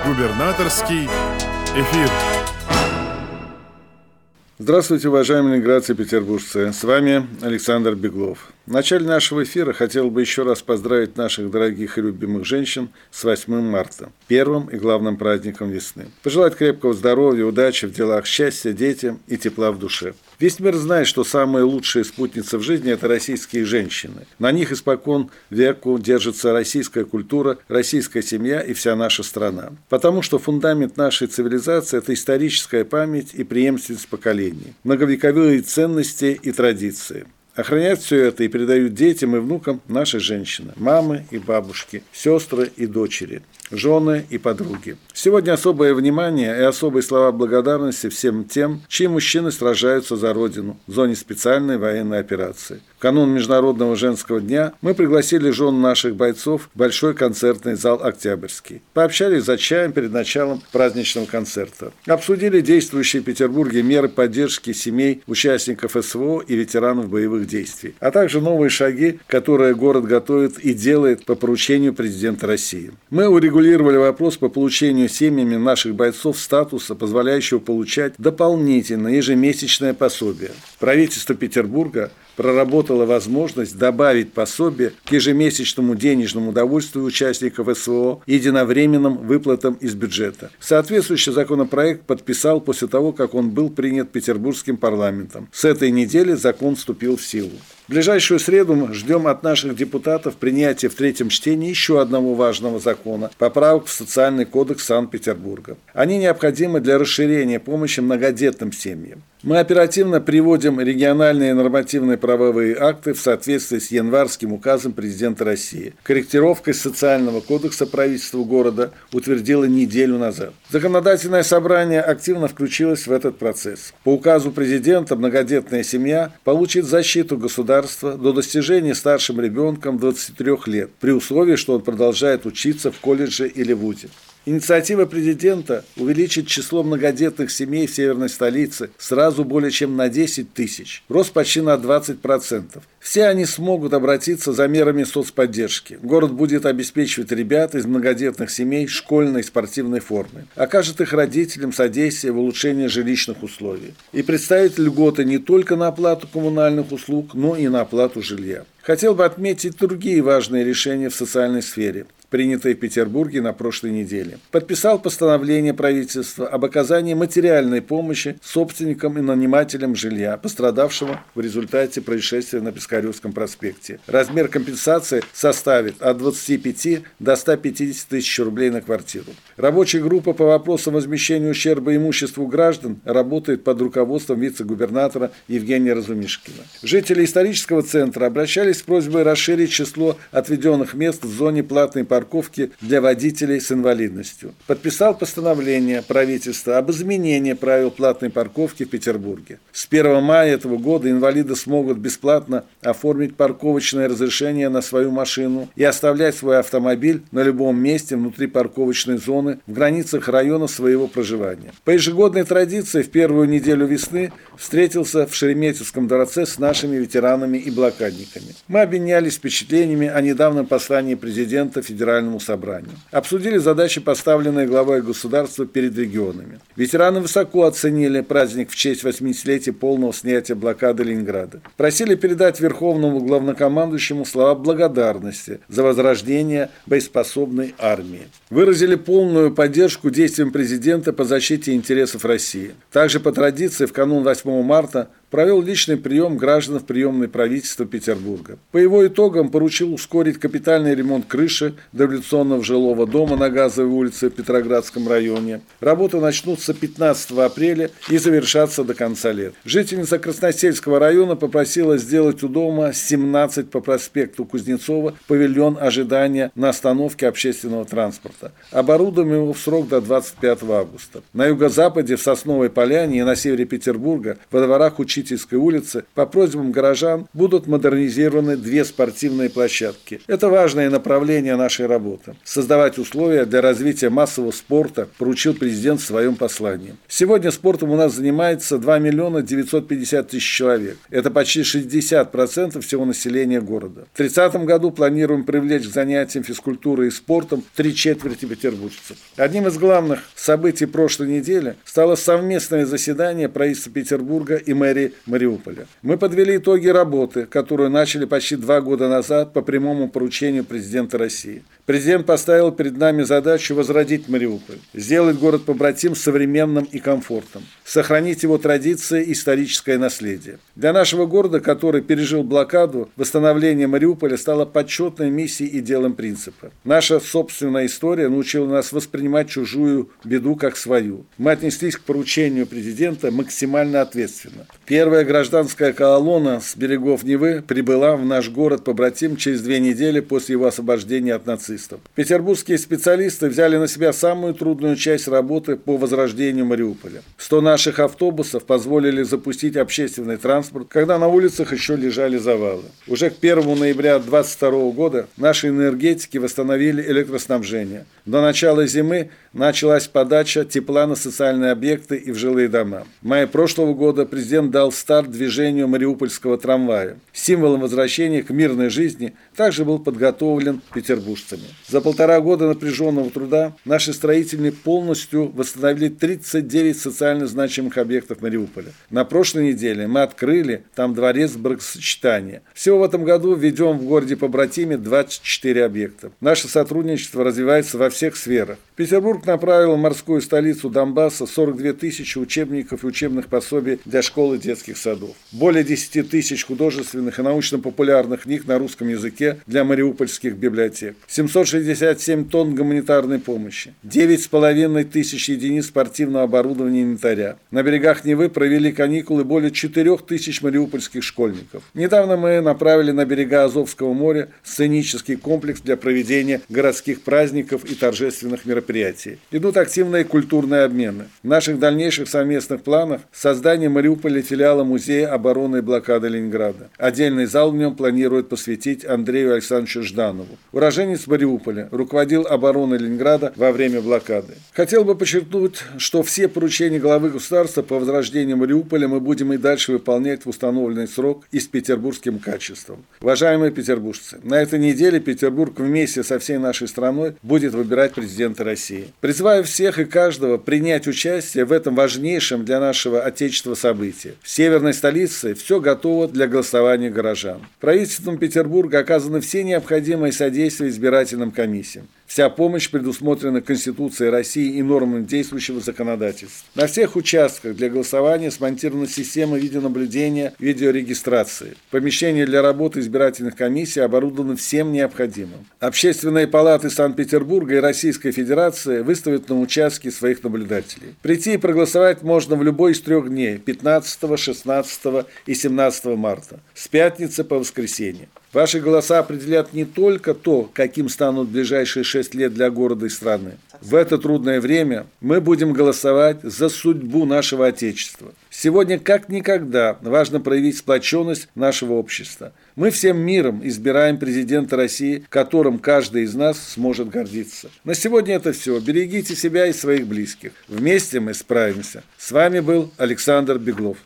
Губернаторский эфир. Здравствуйте, уважаемые ленинградцы и петербуржцы. С вами Александр Беглов. В начале нашего эфира хотел бы еще раз поздравить наших дорогих и любимых женщин с 8 марта, первым и главным праздником весны. Пожелать крепкого здоровья, удачи в делах, счастья детям и тепла в душе. Весь мир знает, что самые лучшие спутницы в жизни – это российские женщины. На них испокон веку держится российская культура, российская семья и вся наша страна. Потому что фундамент нашей цивилизации – это историческая память и преемственность поколений, многовековые ценности и традиции. Охраняют все это и передают детям и внукам наши женщины, мамы и бабушки, сестры и дочери, жены и подруги. Сегодня особое внимание и особые слова благодарности всем тем, чьи мужчины сражаются за Родину в зоне специальной военной операции. В канун Международного женского дня мы пригласили жен наших бойцов в большой концертный зал «Октябрьский». Пообщались за чаем перед началом праздничного концерта. Обсудили действующие в Петербурге меры поддержки семей участников СВО и ветеранов боевых действий, а также новые шаги, которые город готовит и делает по поручению президента России. Мы урегулировали вопрос по получению семьями наших бойцов статуса, позволяющего получать дополнительное ежемесячное пособие. Правительство Петербурга проработала возможность добавить пособие к ежемесячному денежному удовольствию участников СВО и единовременным выплатам из бюджета. Соответствующий законопроект подписал после того, как он был принят Петербургским парламентом. С этой недели закон вступил в силу. В ближайшую среду мы ждем от наших депутатов принятия в третьем чтении еще одного важного закона – поправок в Социальный кодекс Санкт-Петербурга. Они необходимы для расширения помощи многодетным семьям. Мы оперативно приводим региональные нормативные правовые акты в соответствии с январским указом президента России. Корректировкой Социального кодекса правительство города утвердило неделю назад. Законодательное собрание активно включилось в этот процесс. По указу президента многодетная семья получит защиту государства до достижения старшим ребенком 23 лет, при условии, что он продолжает учиться в колледже или вузе. Инициатива президента увеличит число многодетных семей в северной столице сразу более чем на 10 тысяч, рост почти на 20%. Все они смогут обратиться за мерами соцподдержки. Город будет обеспечивать ребят из многодетных семей школьной и спортивной формой, окажет их родителям содействие в улучшении жилищных условий и представит льготы не только на оплату коммунальных услуг, но и на оплату жилья. Хотел бы отметить другие важные решения в социальной сфере, принятые в Петербурге на прошлой неделе. Подписал постановление правительства об оказании материальной помощи собственникам и нанимателям жилья, пострадавшего в результате происшествия на Пискаревском проспекте. Размер компенсации составит от 25 до 150 тысяч рублей на квартиру. Рабочая группа по вопросам возмещения ущерба имуществу граждан работает под руководством вице-губернатора Евгения Разумишкина. Жители исторического центра обращались с просьбой расширить число отведенных мест в зоне платной парковки для водителей с инвалидностью. Подписал постановление правительства об изменении правил платной парковки в Петербурге. С 1 мая этого года инвалиды смогут бесплатно оформить парковочное разрешение на свою машину и оставлять свой автомобиль на любом месте внутри парковочной зоны в границах района своего проживания. По ежегодной традиции в первую неделю весны встретился в Шереметьевском дворце с нашими ветеранами и блокадниками. Мы обменялись впечатлениями о недавнем послании президента Федеральному собранию. Обсудили задачи, поставленные главой государства перед регионами. Ветераны высоко оценили праздник в честь 80-летия полного снятия блокады Ленинграда. Просили передать Верховному главнокомандующему слова благодарности за возрождение боеспособной армии. Выразили полную поддержку действиям президента по защите интересов России. Также по традиции в канун 8 марта провел личный прием граждан в приемное правительство Петербурга. По его итогам поручил ускорить капитальный ремонт крыши дореволюционного жилого дома на Газовой улице в Петроградском районе. Работы начнутся 15 апреля и завершатся до конца лета. Жительница Красносельского района попросила сделать у дома 17 по проспекту Кузнецова павильон ожидания на остановке общественного транспорта. Оборудуем его в срок до 25 августа. На юго-западе, в Сосновой Поляне и на севере Петербурга во дворах учителей Учительской улице по просьбам горожан будут модернизированы 2 спортивные площадки. Это важное направление нашей работы. Создавать условия для развития массового спорта поручил президент в своем послании. Сегодня спортом у нас занимается 2 миллиона 950 тысяч человек. Это почти 60% всего населения города. В 2030 году планируем привлечь к занятиям физкультурой и спортом 3/4 петербуржцев. Одним из главных событий прошлой недели стало совместное заседание правительства Петербурга и мэрии Мариуполя. Мы подвели итоги работы, которую начали почти 2 года назад по прямому поручению президента России. Президент поставил перед нами задачу возродить Мариуполь, сделать город-побратим современным и комфортным, сохранить его традиции и историческое наследие. Для нашего города, который пережил блокаду, восстановление Мариуполя стало почетной миссией и делом принципа. Наша собственная история научила нас воспринимать чужую беду как свою. Мы отнеслись к поручению президента максимально ответственно. Первая гражданская колонна с берегов Невы прибыла в наш город-побратим через 2 недели после его освобождения от нацистов. Петербургские специалисты взяли на себя самую трудную часть работы по возрождению Мариуполя. 100 наших автобусов позволили запустить общественный транспорт, когда на улицах еще лежали завалы. Уже к 1 ноября 2022 года наши энергетики восстановили электроснабжение. До начала зимы началась подача тепла на социальные объекты и в жилые дома. В мае прошлого года президент дал старт движению мариупольского трамвая. Символом возвращения к мирной жизни также был подготовлен петербуржцами. За 1,5 года напряженного труда наши строители полностью восстановили 39 социально значимых объектов Мариуполя. На прошлой неделе мы открыли там дворец бракосочетания. Всего в этом году введем в городе-побратиме 24 объекта. Наше сотрудничество развивается во всех сферах. Петербург направил в морскую столицу Донбасса 42 тысячи учебников и учебных пособий для школ и детских садов. Более 10 тысяч художественных и научно-популярных книг на русском языке для мариупольских библиотек. 767 тонн гуманитарной помощи. 9,5 тысяч единиц спортивного оборудования и инвентаря. На берегах Невы провели каникулы более 4 тысяч мариупольских школьников. Недавно мы направили на берега Азовского моря сценический комплекс для проведения городских праздников и торжественных мероприятий. Идут активные культурные обмены. В наших дальнейших совместных планах создание в Мариуполе филиала Музея обороны и блокады Ленинграда. Отдельный зал в нем планируют посвятить Андрею Александровичу Жданову. Уроженец Мариуполя, руководил обороной Ленинграда во время блокады. Хотел бы подчеркнуть, что все поручения главы государства по возрождению Мариуполя мы будем и дальше выполнять в установленный срок и с петербургским качеством. Уважаемые петербуржцы, на этой неделе Петербург вместе со всей нашей страной будет выбирать президента России. Призываю всех и каждого принять участие в этом важнейшем для нашего Отечества событии. В северной столице все готово для голосования горожан. Правительством Петербурга оказаны все необходимые содействия избирательным комиссиям. Вся помощь предусмотрена Конституцией России и нормами действующего законодательства. На всех участках для голосования смонтирована система видеонаблюдения, видеорегистрации. Помещения для работы избирательных комиссий оборудованы всем необходимым. Общественные палаты Санкт-Петербурга и Российской Федерации выставят на участке своих наблюдателей. Прийти и проголосовать можно в любой из 3 дней – 15, 16 и 17 марта, с пятницы по воскресенье. Ваши голоса определят не только то, каким станут ближайшие 6 лет для города и страны. В это трудное время мы будем голосовать за судьбу нашего Отечества. Сегодня, как никогда, важно проявить сплоченность нашего общества. Мы всем миром избираем президента России, которым каждый из нас сможет гордиться. На сегодня это все. Берегите себя и своих близких. Вместе мы справимся. С вами был Александр Беглов.